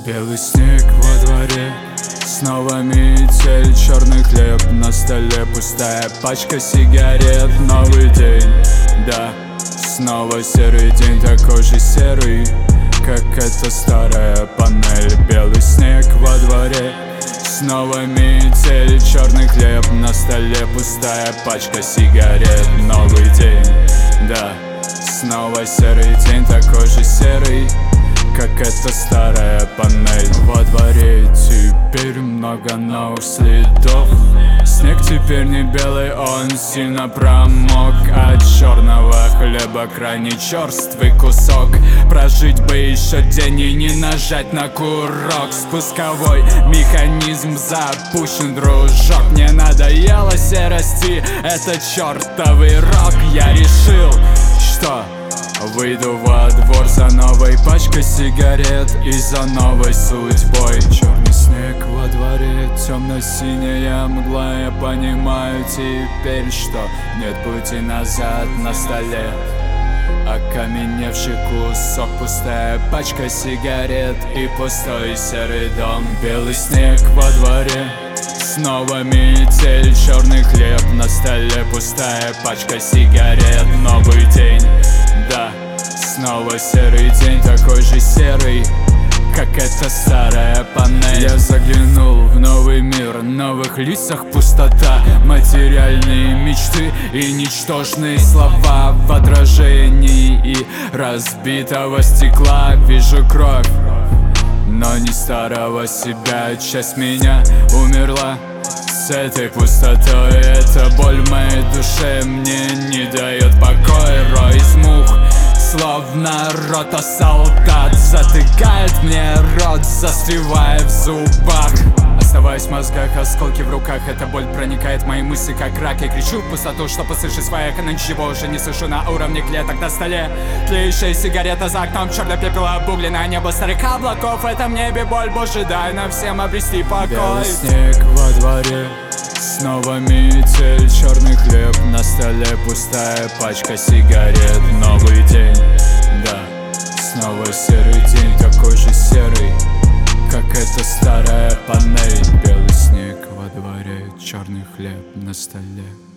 Белый снег во дворе, снова метель, черный хлеб на столе, пустая пачка сигарет. Новый день, да, снова серый день, такой же серый, как эта старая панель. Белый снег во дворе, снова метель, черный хлеб на столе, пустая пачка сигарет. Новый день, да, снова серый день, такой же серый, как эта старая панель. Во дворе теперь много новых следов. Снег теперь не белый, он сильно промок. От черного хлеба крайне черствый кусок. Прожить бы еще день и не нажать на курок. Спусковой механизм запущен, дружок. Мне надоело серости, это чертовый рок. Я решил, что выйду во двор за новой пачкой сигарет и за новой судьбой. Черный снег во дворе, темно-синяя мгла. Я понимаю теперь, что нет пути назад на столе. Окаменевший кусок, пустая пачка сигарет и пустой серый дом. Белый снег во дворе, снова метель, черный хлеб на столе, пустая пачка сигарет. Новый день, да, снова серый день, такой же серый, как эта старая панель. Я заглянул в новый мир, в новых лицах пустота. Материальные мечты и ничтожные слова. В отражении и разбитого стекла вижу кровь, но не старого себя. Часть меня умерла с этой пустотой. Эта боль в моей душе мне не дает покоя. Рой из мух, словно рота солдат, затыкает мне рот, застревая в зубах. Оставаясь в мозгах, осколки в руках. Эта боль проникает в мои мысли, как рак. Я кричу в пустоту, чтобы услышать свое эхо, но ничего уже не слышу на уровне клеток на столе. Тлеющая сигарета за окном, черное пепел, обугленное небо старых облаков. В этом небе боль, Боже, дай нам всем обрести покой. Белый снег во дворе, снова метель, черный хлеб на столе, пустая пачка сигарет. Новый день, да, снова серый день, такой же серый, как эта старая панель. Белый снег во дворе, черный хлеб на столе.